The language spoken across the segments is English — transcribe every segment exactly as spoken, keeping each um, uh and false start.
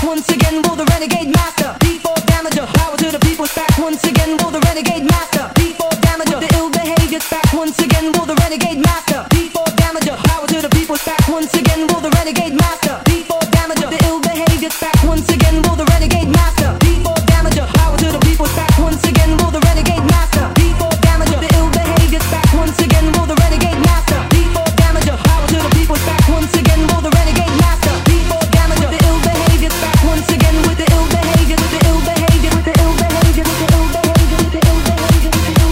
once again. Will the renegade master D four damager? Power to the people. Back once again. Will the renegade master D four damager? With the ill behavior. Back once again. Will the renegade master D four damager? Power to the people. Back once again. Will the renegade master D four damager? With the ill behavior. Back once again. Will the renegade master D four damager? Power to the people. Back once again. Will the renegade master D four damager? The ill behavior. Back once again. Will the renegade master D four damager? Power to the people. Back once again. Will the renegade master D four damager? The ill behavior. Back once again with the ill behavior. With the ill behavior. With the ill behavior. With the ill behavior. With the ill behavior. With the ill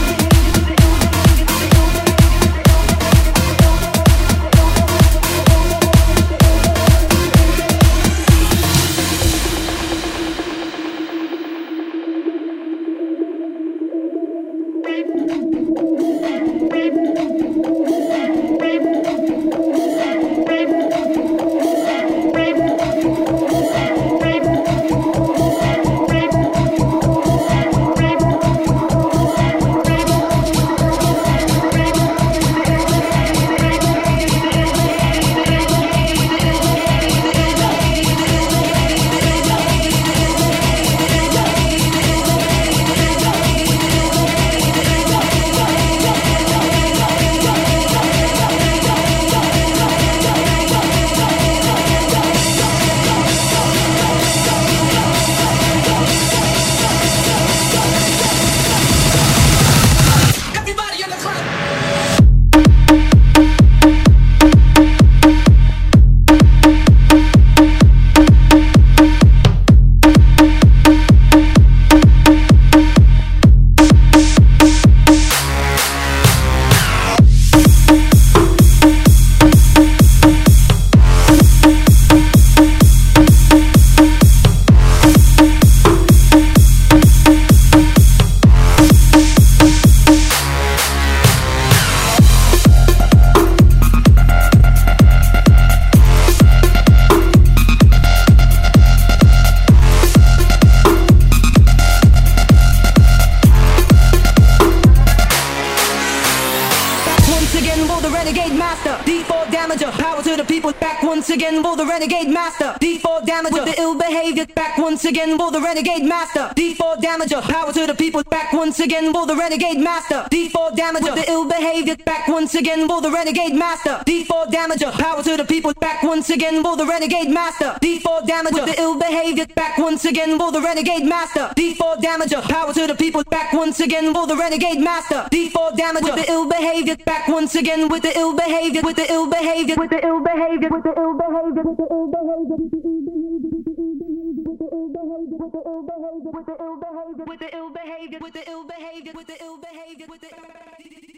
again, will the renegade master D four damager? With the ill behavior. Back once again, will the renegade master D four damager? Power to the people. Back once again, will the renegade master D four damager? With the ill behavior. Back once again, will the renegade master D four damager? Power to the people. Back once again, will the renegade master D four damager? With the ill behavior. Back once again, will the renegade master D four damager? Power to the people. Back once again, will the renegade master D four damager? With the ill behavior. Back once again with the ill behavior. With the ill behavior. With the ill behavior. With the ill behavior. With the ill behavior. With the ill behavior. With the ill behavior. With the ill behavior. With the ill behavior. With the ill behavior. With the ill behavior. With the ill behavior. With the